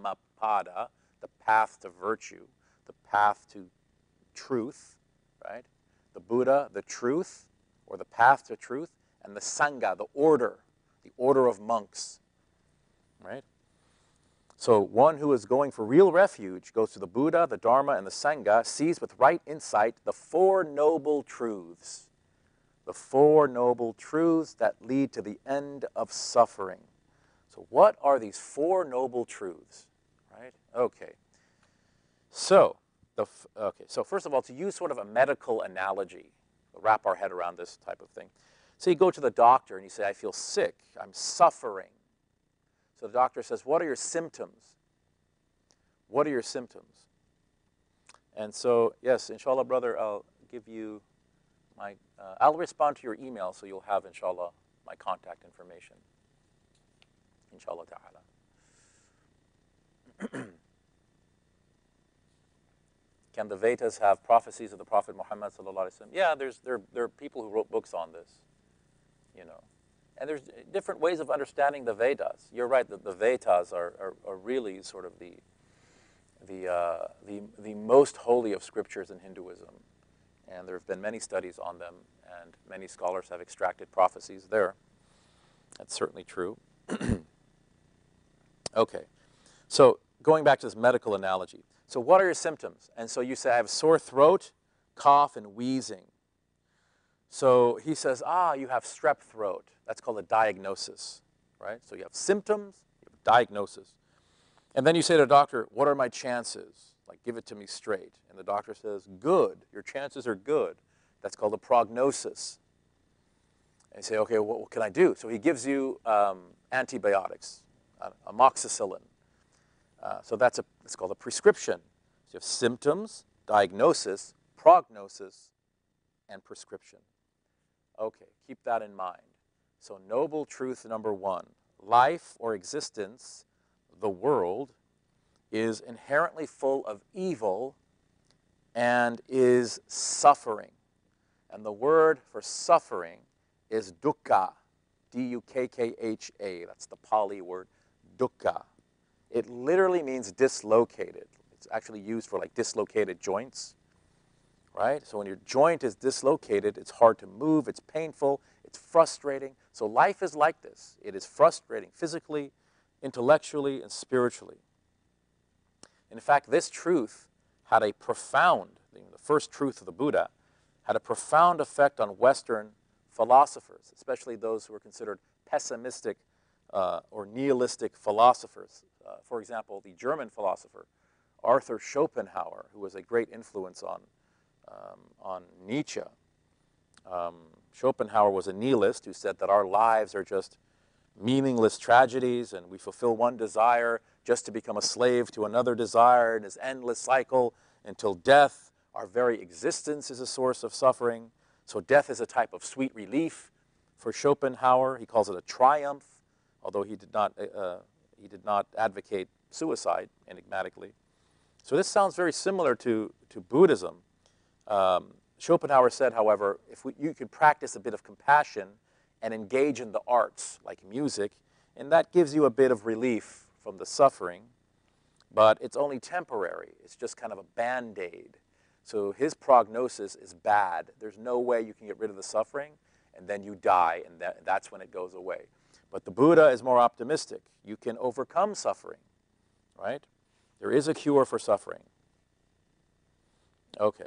pada, the path to virtue, the path to truth, right? The Buddha, the truth, or the path to truth, and the Sangha, the order, the order of monks, right? So one who is going for real refuge goes to the Buddha, the Dharma, and the Sangha, sees with right insight the Four Noble Truths. The Four Noble Truths that lead to the end of suffering. So what are these Four Noble Truths, right? Okay. So, the, okay. So first of all, to use sort of a medical analogy, wrap our head around this type of thing. So you go to the doctor and you say, I feel sick, I'm suffering. So the doctor says, what are your symptoms? What are your symptoms? And so, yes, inshallah, brother, I'll give you my, uh, I'll respond to your email so you'll have, inshallah, my contact information. Inshallah ta'ala. Can the Vedas have prophecies of the Prophet Muhammad sallallahu alaihi wasallam? Yeah, there's, there, there are people who wrote books on this, you know. And there's different ways of understanding the Vedas. You're right that the Vedas are, are, are really sort of the, the, uh, the, the most holy of scriptures in Hinduism. And there have been many studies on them, and many scholars have extracted prophecies there. That's certainly true. Okay, so going back to this medical analogy. So what are your symptoms? And so you say, I have sore throat, cough, and wheezing. So he says, ah, you have strep throat. That's called a diagnosis, right? So you have symptoms, you have diagnosis. And then you say to the doctor, what are my chances? Like, give it to me straight. And the doctor says, good, your chances are good. That's called a prognosis. And you say, okay, what, what can I do? So he gives you um, antibiotics, uh, amoxicillin. Uh, so that's a, it's called a prescription. So you have symptoms, diagnosis, prognosis, and prescription. Okay, keep that in mind. So noble truth number one, life or existence, the world, is inherently full of evil and is suffering. And the word for suffering is dukkha, D U K K H A. That's the Pali word, dukkha. It literally means dislocated. It's actually used for like dislocated joints, right? So when your joint is dislocated, it's hard to move, it's painful, it's frustrating. So life is like this. It is frustrating physically, intellectually, and spiritually. In fact, this truth had a profound, the first truth of the Buddha, had a profound effect on Western philosophers, especially those who were considered pessimistic uh, or nihilistic philosophers. Uh, for example, the German philosopher Arthur Schopenhauer, who was a great influence on, um, on Nietzsche. Um, Schopenhauer was a nihilist who said that our lives are just meaningless tragedies and we fulfill one desire just to become a slave to another desire in this endless cycle until death. Our very existence is a source of suffering. So death is a type of sweet relief for Schopenhauer. He calls it a triumph, although he did not, uh, he did not advocate suicide enigmatically. So this sounds very similar to, to Buddhism. Um, Schopenhauer said, however, if we, you could practice a bit of compassion and engage in the arts, like music, and that gives you a bit of relief from the suffering, but it's only temporary. It's just kind of a Band-Aid. So his prognosis is bad. There's no way you can get rid of the suffering, and then you die, and that, that's when it goes away. But the Buddha is more optimistic. You can overcome suffering, right? There is a cure for suffering. Okay.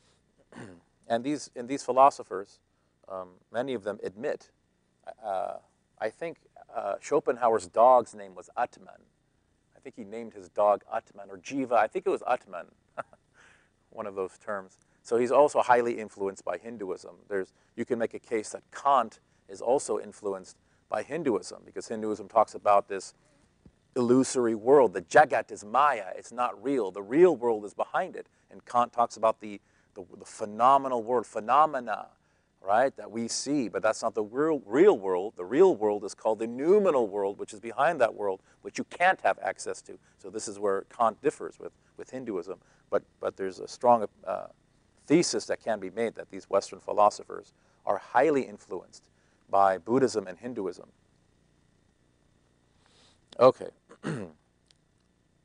And these, and these philosophers, um, many of them admit, uh, I think uh, Schopenhauer's dog's name was Atman. I think he named his dog Atman, or Jiva. I think it was Atman, one of those terms. So he's also highly influenced by Hinduism. There's, you can make a case that Kant is also influenced by Hinduism, because Hinduism talks about this illusory world. The Jagat is Maya. It's not real. The real world is behind it. And Kant talks about the, the, the phenomenal world, phenomena, right, that we see. But that's not the real, real world. The real world is called the noumenal world, which is behind that world, which you can't have access to. So this is where Kant differs with, with Hinduism. But, but there's a strong uh, thesis that can be made that these Western philosophers are highly influenced by Buddhism and Hinduism. Okay.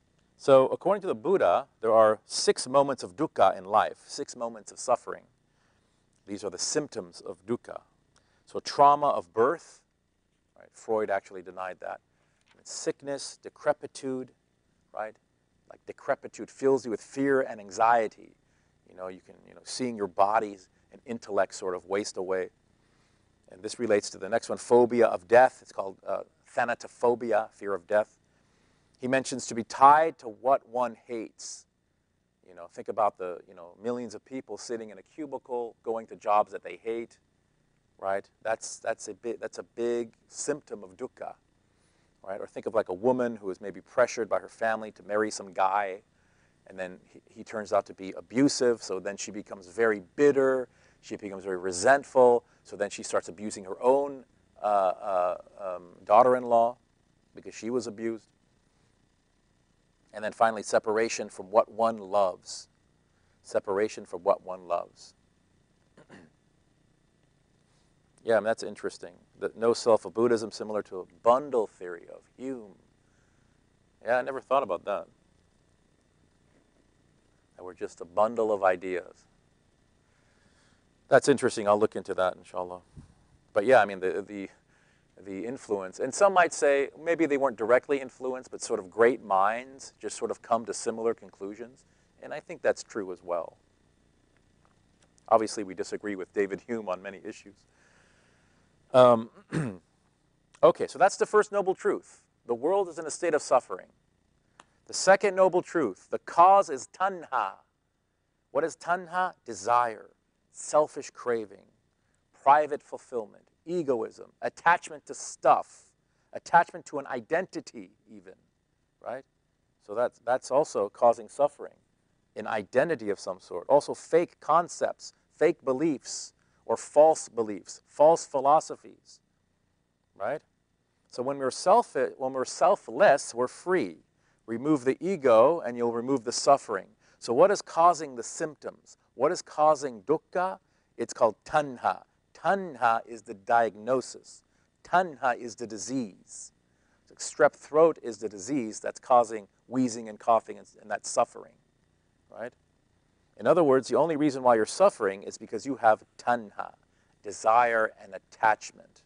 So according to the Buddha, there are six moments of dukkha in life, six moments of suffering. These are the symptoms of dukkha. So trauma of birth, right? Freud actually denied that. Sickness, decrepitude, right? Like decrepitude fills you with fear and anxiety. You know, you can, you know, seeing your body and intellect sort of waste away. And this relates to the next one, phobia of death. It's called uh, thanatophobia, fear of death. He mentions to be tied to what one hates. You know, think about the, you know, millions of people sitting in a cubicle, going to jobs that they hate, right? That's, that's, a, big, that's a big symptom of dukkha, right? Or think of like a woman who is maybe pressured by her family to marry some guy, and then he, he turns out to be abusive, so then she becomes very bitter, she becomes very resentful, so then she starts abusing her own uh, uh, um, daughter-in-law because she was abused. And then finally, separation from what one loves. Separation from what one loves. Yeah, I mean, that's interesting. The no self of Buddhism, similar to a bundle theory of Hume. Yeah, I never thought about that. That we're just a bundle of ideas. That's interesting. I'll look into that, inshallah. But yeah, I mean, the, the, the influence. And some might say maybe they weren't directly influenced, but sort of great minds just sort of come to similar conclusions. And I think that's true as well. Obviously, we disagree with David Hume on many issues. Um, okay, so that's the first noble truth. The world is in a state of suffering. The second noble truth, the cause is tanha. What is tanha? Desire, selfish craving, private fulfillment, egoism, attachment to stuff, attachment to an identity even, right? So that's, that's also causing suffering, an identity of some sort. Also fake concepts, fake beliefs, or false beliefs, false philosophies, right? So when we're, self when we're selfless, we're free. Remove the ego and you'll remove the suffering. So what is causing the symptoms? What is causing dukkha? It's called tanha. Tanha is the diagnosis. Tanha is the disease. So strep throat is the disease that's causing wheezing and coughing and, and that's suffering, right? In other words, the only reason why you're suffering is because you have tanha, desire and attachment.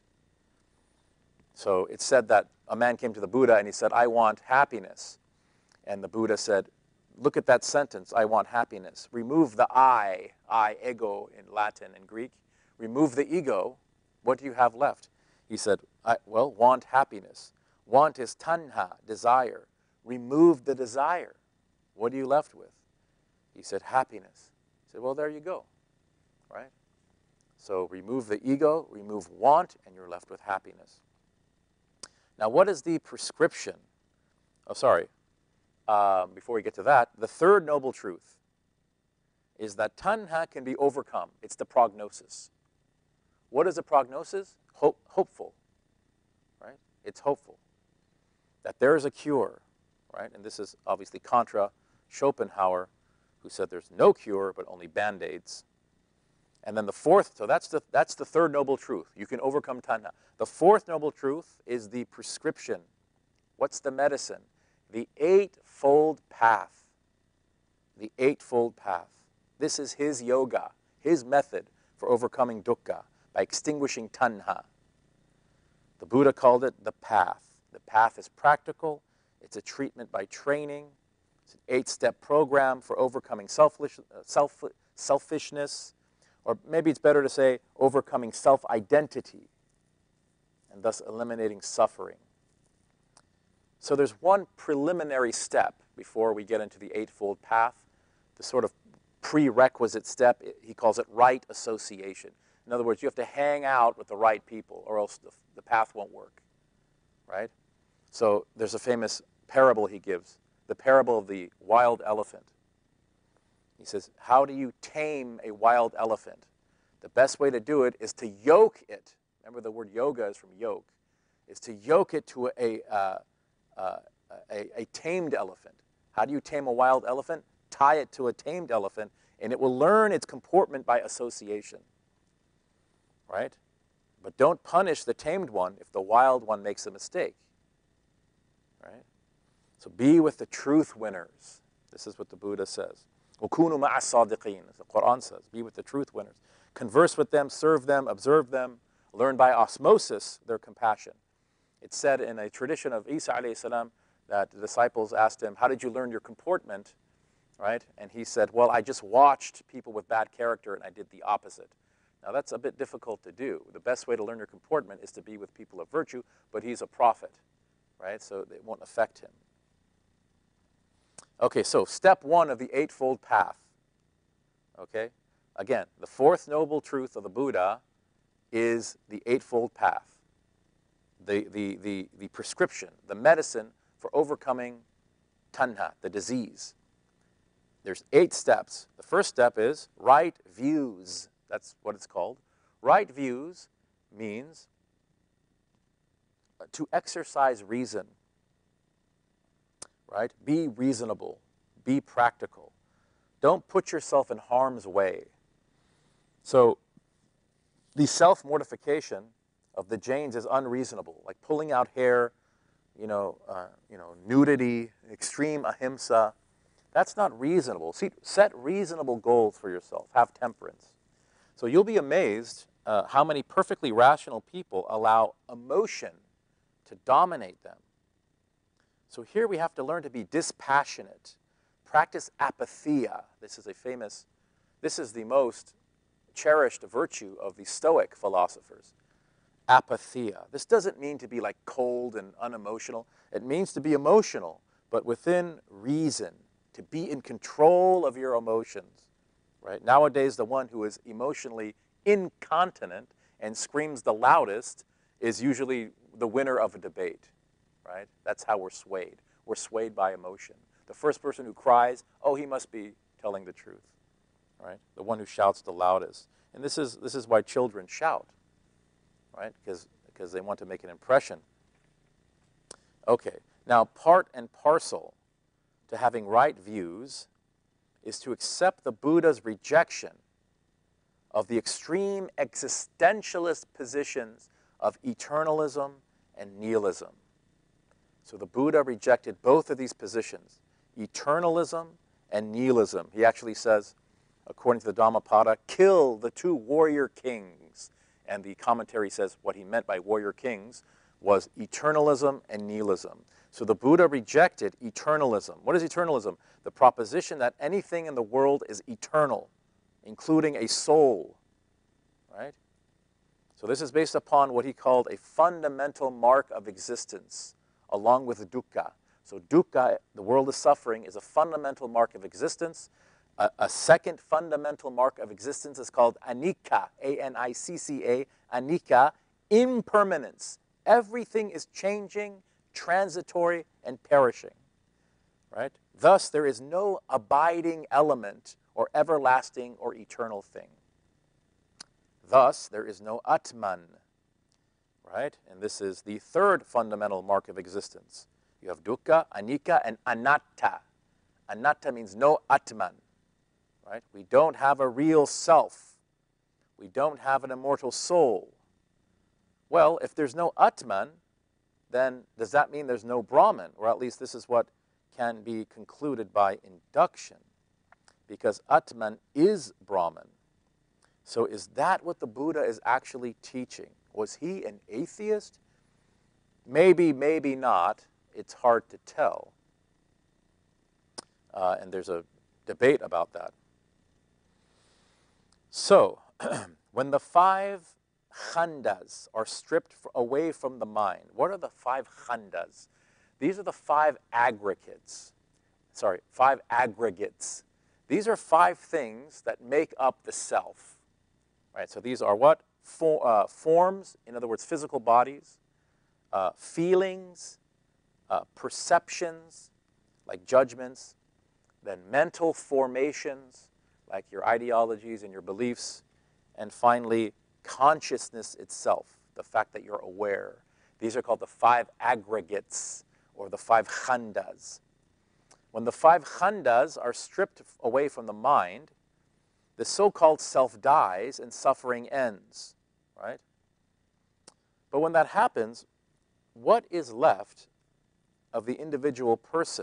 So it's said that a man came to the Buddha and he said, I want happiness. And the Buddha said, look at that sentence, I want happiness. Remove the I, I, ego in Latin and Greek. Remove the ego, what do you have left? He said, I, well, want happiness. Want is tanha, desire. Remove the desire. What are you left with? He said, happiness. He said, well, there you go, right? So remove the ego, remove want, and you're left with happiness. Now, what is the prescription? Oh, sorry. Um, before we get to that, the third noble truth is that tanha can be overcome. It's the prognosis. What is a prognosis? Hope, hopeful, right? It's hopeful that there is a cure, right? And this is obviously contra Schopenhauer, who said there's no cure but only Band-Aids. And then the fourth, so that's the, that's the third noble truth. You can overcome tanha. The fourth noble truth is the prescription. What's the medicine? The eightfold path. The eightfold path. This is his yoga, his method for overcoming dukkha, by extinguishing tanha. The Buddha called it the path. The path is practical. It's a treatment by training. It's an eight-step program for overcoming selfish, uh, self, selfishness, or maybe it's better to say overcoming self-identity, and thus eliminating suffering. So there's one preliminary step before we get into the eightfold path, the sort of prerequisite step. He calls it right association. In other words, you have to hang out with the right people or else the, the path won't work, right? So there's a famous parable he gives, the parable of the wild elephant. He says, how do you tame a wild elephant? The best way to do it is to yoke it. Remember the word yoga is from yoke. Is to yoke it to a, uh, uh, a, a tamed elephant. How do you tame a wild elephant? Tie it to a tamed elephant, and it will learn its comportment by association. Right? But don't punish the tamed one if the wild one makes a mistake. Right? So be with the truth winners. This is what the Buddha says. وَكُونُوا مَعَ الصَّادِقِينَ, as the Quran says. Be with the truth winners. Converse with them, serve them, observe them, learn by osmosis their compassion. It's said in a tradition of Isa alayhi salam that the disciples asked him, how did you learn your comportment? Right? And he said, well, I just watched people with bad character and I did the opposite. Now that's a bit difficult to do. The best way to learn your comportment is to be with people of virtue, but he's a prophet, right? So it won't affect him. Okay, so step one of the Eightfold Path. Okay? Again, the fourth noble truth of the Buddha is the Eightfold Path. The, the, the, the prescription, the medicine for overcoming tanha, the disease. There's eight steps. The first step is right views. That's what it's called. Right views means to exercise reason. Right? Be reasonable. Be practical. Don't put yourself in harm's way. So the self-mortification of the Jains is unreasonable, like pulling out hair, you know, uh, you know, nudity, extreme ahimsa. That's not reasonable. See, set reasonable goals for yourself. Have temperance. So you'll be amazed uh, how many perfectly rational people allow emotion to dominate them. So here we have to learn to be dispassionate. Practice apatheia. This is a famous, this is the most cherished virtue of the Stoic philosophers. Apatheia. This doesn't mean to be like cold and unemotional. It means to be emotional, but within reason, to be in control of your emotions. Right? Nowadays, the one who is emotionally incontinent and screams the loudest is usually the winner of a debate. Right? That's how we're swayed. We're swayed by emotion. The first person who cries, oh, he must be telling the truth. Right? The one who shouts the loudest. And this is, this is why children shout. Right? Because, because they want to make an impression. Okay. Now, part and parcel to having right views is to accept the Buddha's rejection of the extreme existentialist positions of eternalism and nihilism. So the Buddha rejected both of these positions, eternalism and nihilism. He actually says, according to the Dhammapada, kill the two warrior kings. And the commentary says what he meant by warrior kings was eternalism and nihilism. So the Buddha rejected eternalism. What is eternalism? The proposition that anything in the world is eternal, including a soul. Right? So this is based upon what he called a fundamental mark of existence, along with dukkha. So dukkha, the world is suffering, is a fundamental mark of existence. A, a second fundamental mark of existence is called anicca, A N I C C A, anicca, impermanence. Everything is changing, transitory, and perishing. Right? Thus, there is no abiding element or everlasting or eternal thing. Thus, there is no Atman. Right? And this is the third fundamental mark of existence. You have dukkha, anicca, and anatta. Anatta means no Atman. Right? We don't have a real self. We don't have an immortal soul. Well, if there's no Atman, then does that mean there's no Brahman? Or at least this is what can be concluded by induction. Because Atman is Brahman. So is that what the Buddha is actually teaching? Was he an atheist? Maybe, maybe not. It's hard to tell. Uh, and there's a debate about that. So, when the five khandas are stripped away from the mind, what are the five khandas? These are the five aggregates. Sorry, five aggregates. These are five things that make up the self. Right? So these are what? For, uh, forms, in other words, physical bodies, uh, feelings, uh, perceptions, like judgments, then mental formations, like your ideologies and your beliefs, and finally, consciousness itself, the fact that you're aware. These are called the five aggregates, or the five khandas. When the five khandas are stripped away from the mind, the so-called self dies and suffering ends, right? But when that happens, what is left of the individual person,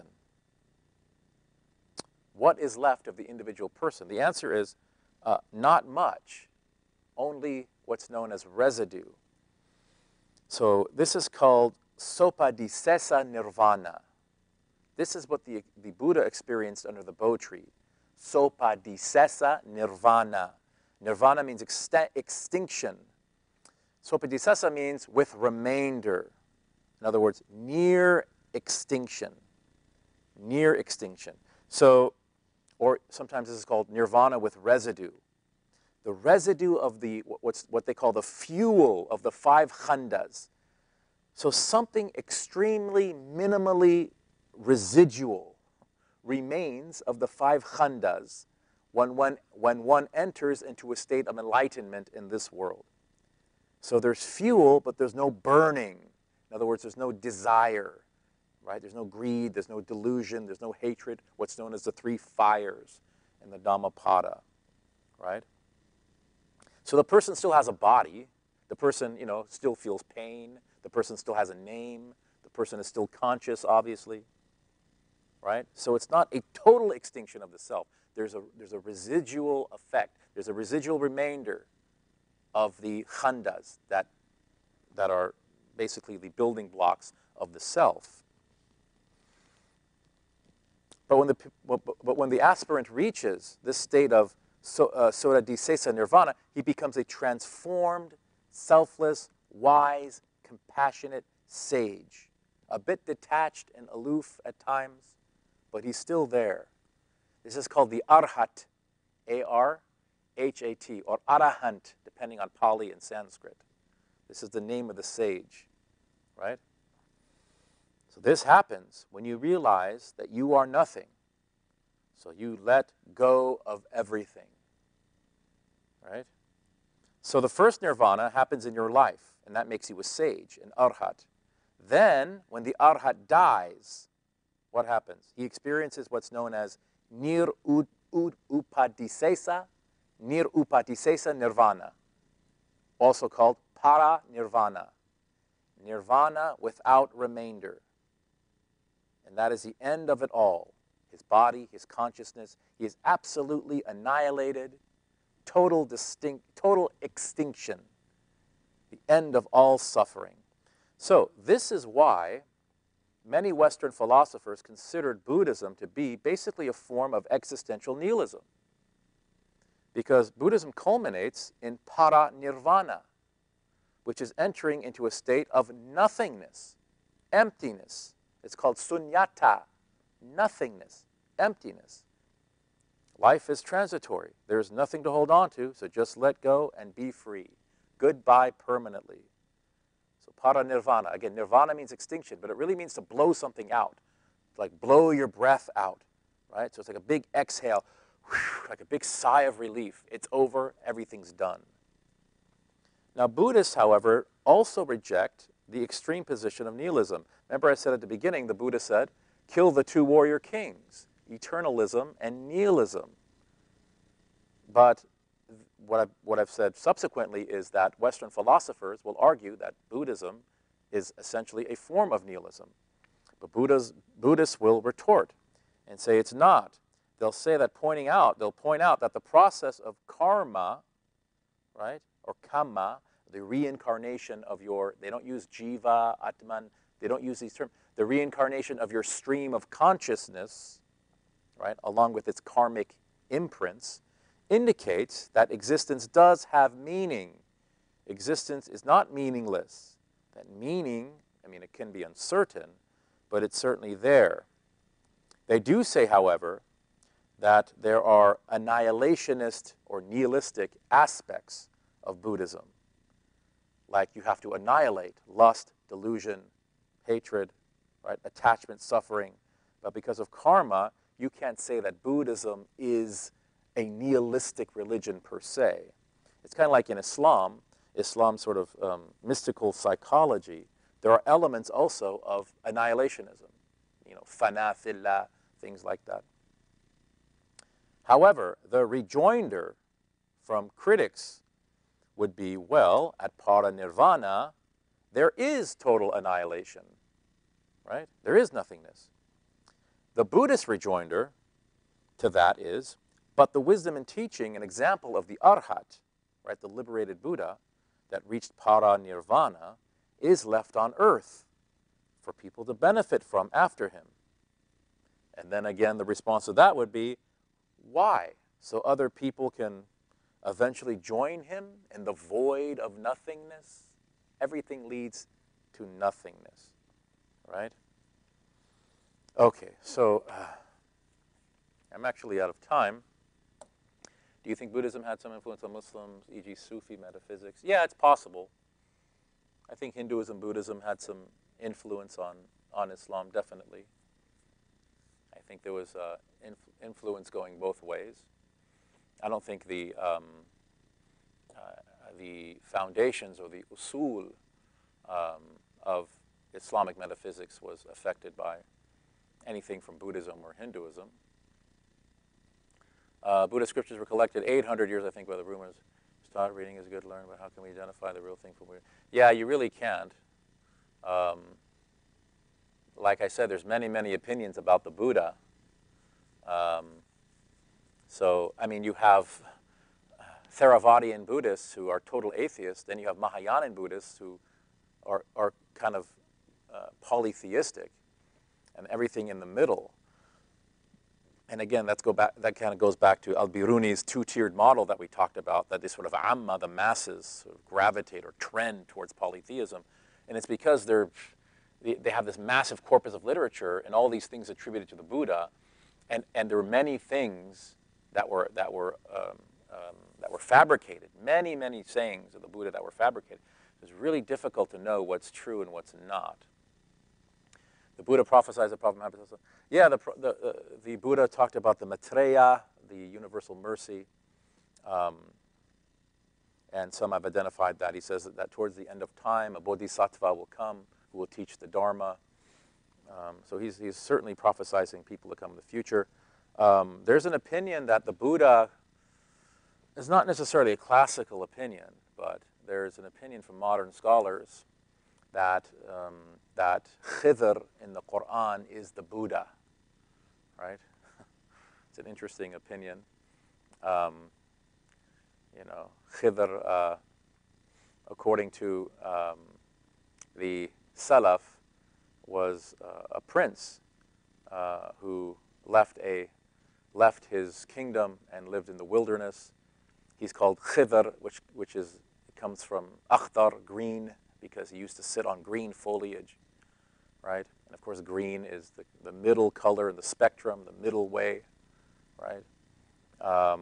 what is left of the individual person? The answer is uh, not much, only what's known as residue. So this is called sopadisesa nirvana. This is what the, the Buddha experienced under the Bo tree. Sopadisesa nirvana. Nirvana means ext extinction. Sopadisesa means with remainder. In other words, near extinction. Near extinction. So, or sometimes this is called nirvana with residue. The residue of the, what's, what they call the fuel of the five khandas. So something extremely minimally residual remains of the five khandas when one, when one enters into a state of enlightenment in this world. So there's fuel, but there's no burning. In other words, there's no desire, right? There's no greed, there's no delusion, there's no hatred, what's known as the three fires in the Dhammapada, right? So the person still has a body. The person, you know, still feels pain. The person still has a name. The person is still conscious, obviously, right? So it's not a total extinction of the self. There's a, there's a residual effect. There's a residual remainder of the khandas that, that are basically the building blocks of the self. But when the, but when the aspirant reaches this state of so, uh, sopadisesa nirvana, he becomes a transformed, selfless, wise, compassionate sage. A bit detached and aloof at times, but he's still there. This is called the arhat, A R H A T, or arahant, depending on Pali and Sanskrit. This is the name of the sage, right? So this happens when you realize that you are nothing. So you let go of everything, right? So the first nirvana happens in your life, and that makes you a sage, an arhat. Then, when the arhat dies, what happens? He experiences what's known as nir ud, ud upadisesa, nir upadisesa nirvana, also called para nirvana, nirvana without remainder. And that is the end of it all. His body, his consciousness, he is absolutely annihilated, total distinct, total extinction, the end of all suffering. So this is why many Western philosophers considered Buddhism to be basically a form of existential nihilism, because Buddhism culminates in para-nirvana, which is entering into a state of nothingness, emptiness. It's called sunyata, nothingness, emptiness. Life is transitory. There's nothing to hold on to, so just let go and be free. Goodbye permanently. So para-nirvana, again, nirvana means extinction, but it really means to blow something out, like blow your breath out, right? So it's like a big exhale, whew, like a big sigh of relief. It's over, everything's done. Now, Buddhists, however, also reject the extreme position of nihilism. Remember I said at the beginning, the Buddha said, kill the two warrior kings, eternalism and nihilism. But what I've, what I've said subsequently is that Western philosophers will argue that Buddhism is essentially a form of nihilism. But Buddha's, Buddhists will retort and say it's not. They'll say that pointing out, they'll point out that the process of karma, right, or kamma, the reincarnation of your, they don't use jiva, atman, they don't use these terms, the reincarnation of your stream of consciousness, right, along with its karmic imprints, indicates that existence does have meaning. Existence is not meaningless. That meaning, I mean, it can be uncertain, but it's certainly there. They do say, however, that there are annihilationist or nihilistic aspects of Buddhism. Like you have to annihilate lust, delusion, hatred, right, attachment, suffering. But because of karma, you can't say that Buddhism is a nihilistic religion per se. It's kind of like in Islam, Islam's sort of um, mystical psychology. There are elements also of annihilationism, you know, fana fillah, things like that. However, the rejoinder from critics would be, well, at para-nirvana, there is total annihilation. right? There is nothingness. The Buddhist rejoinder to that is, but the wisdom and teaching, an example of the Arhat, right, the liberated Buddha that reached para-nirvana, is left on earth for people to benefit from after him. And then again, the response to that would be, why? So other people can eventually join him in the void of nothingness? Everything leads to nothingness, right? Okay, so uh, I'm actually out of time. Do you think Buddhism had some influence on Muslims, for example. Sufi metaphysics? Yeah, it's possible. I think Hinduism, Buddhism had some influence on, on Islam, definitely. I think there was uh, inf- influence going both ways. I don't think the, um, uh, the foundations or the usul um, of Islamic metaphysics was affected by anything from Buddhism or Hinduism. Uh, Buddhist scriptures were collected eight hundred years, I think, by the rumors. Start reading is good to learn, but how can we identify the real thing from weird? Yeah, you really can't. Um, like I said, there's many, many opinions about the Buddha. Um, so, I mean, you have Theravadian Buddhists who are total atheists, then you have Mahayanan Buddhists who are, are kind of uh, polytheistic, and everything in the middle. And again, that's go back, that kind of goes back to Al-Biruni's two-tiered model that we talked about, that this sort of amma, the masses, sort of gravitate or trend towards polytheism. And it's because they're, they have this massive corpus of literature and all these things attributed to the Buddha, and, and there were many things that were, that, were, um, um, that were fabricated, many, many sayings of the Buddha that were fabricated. It's really difficult to know what's true and what's not. The Buddha prophesied the Prophet Muhammad. Yeah, the, the, uh, the Buddha talked about the Maitreya, the universal mercy. Um, and some have identified that. He says that, that towards the end of time, a bodhisattva will come who will teach the Dharma. Um, so he's, he's certainly prophesizing people to come in the future. Um, there's an opinion that the Buddha is not necessarily a classical opinion, but there's an opinion from modern scholars that um, that Khidr in the Quran is the Buddha, right? It's an interesting opinion. Um, you know, Khidr, uh, according to um, the Salaf, was uh, a prince uh, who left a left his kingdom and lived in the wilderness. He's called Khidr, which which is it comes from akhdar, green, because he used to sit on green foliage, right? And of course, green is the, the middle color in the spectrum, the middle way, right? Um,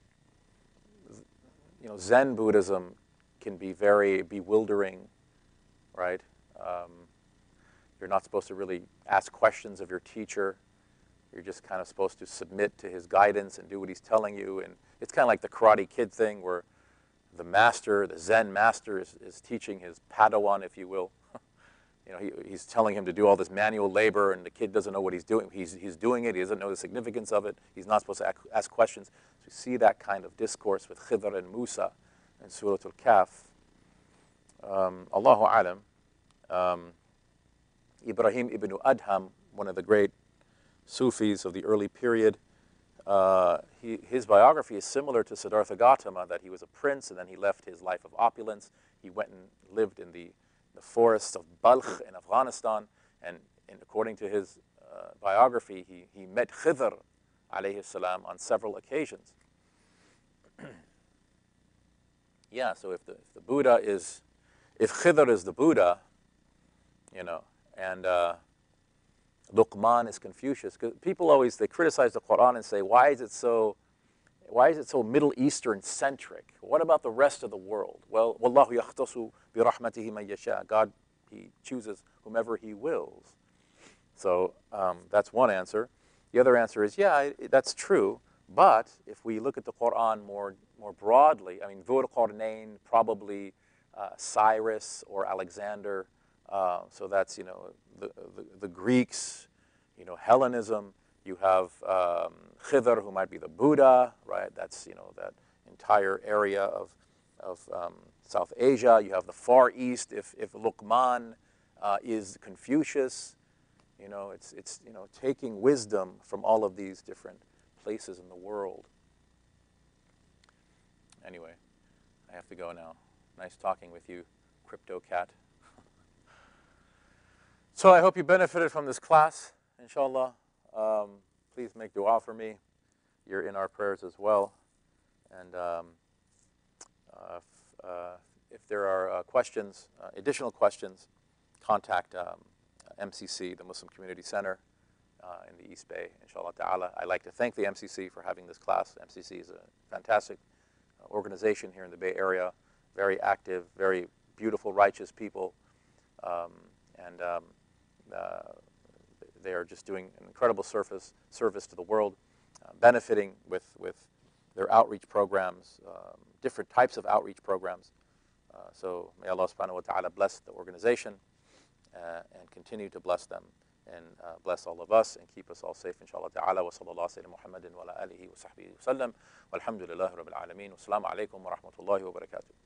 you know, Zen Buddhism can be very bewildering, right? Um, you're not supposed to really ask questions of your teacher. You're just kind of supposed to submit to his guidance and do what he's telling you. And it's kind of like the Karate Kid thing where the master, the Zen master, is, is teaching his Padawan, if you will. You know, he, he's telling him to do all this manual labor, and the kid doesn't know what he's doing. He's, he's doing it. He doesn't know the significance of it. He's not supposed to ask, ask questions. So you see that kind of discourse with Khidr and Musa in Surah Al-Kahf. Um, Allahu Alam. Um, Ibrahim ibn Adham, one of the great Sufis of the early period, Uh, he, his biography is similar to Siddhartha Gautama, that he was a prince and then he left his life of opulence. He went and lived in the, the forests of Balkh in Afghanistan, and, and according to his uh, biography, he, he met Khidr alayhi salam on several occasions. Yeah, so if the, if the Buddha is, if Khidr is the Buddha, you know, and uh, Luqman is Confucius, because people always, they criticize the Quran and say, why is it so, why is it so Middle Eastern centric? What about the rest of the world? Well, Wallahu yakhtasu bi rahmatihi man yasha. God, he chooses whomever he wills. So um, that's one answer. The other answer is, yeah, it, that's true. But if we look at the Quran more, more broadly, I mean, Dhul Qarnayn, probably uh, Cyrus or Alexander. Uh, so that's, you know, the, the, the Greeks, you know, Hellenism. You have um, Khidr, who might be the Buddha, right? That's, you know, that entire area of, of um, South Asia. You have the Far East, if, if Luqman uh, is Confucius. You know, it's, it's, you know, taking wisdom from all of these different places in the world. Anyway, I have to go now. Nice talking with you, Crypto Cat. So I hope you benefited from this class, inshallah. Um, please make dua for me. You're in our prayers as well. And um, uh, if, uh, if there are uh, questions, uh, additional questions, contact um, M C C, the Muslim Community Center uh, in the East Bay, inshallah ta'ala. I'd like to thank the M C C for having this class. M C C is a fantastic organization here in the Bay Area, very active, very beautiful, righteous people. Um, and um, uh, they are just doing an incredible service, service to the world, uh, benefiting with, with their outreach programs, um, different types of outreach programs. Uh, so may Allah subhanahu wa ta'ala bless the organization uh, and continue to bless them and uh, bless all of us and keep us all safe, inshallah ta'ala. Wa sallallahu sayyidina Muhammadin wa ala alihi wa sahbihi wa sallam. Walhamdulillahi rabbil alameen. Wassalamu alaikum wa rahmatullahi wa barakatuh.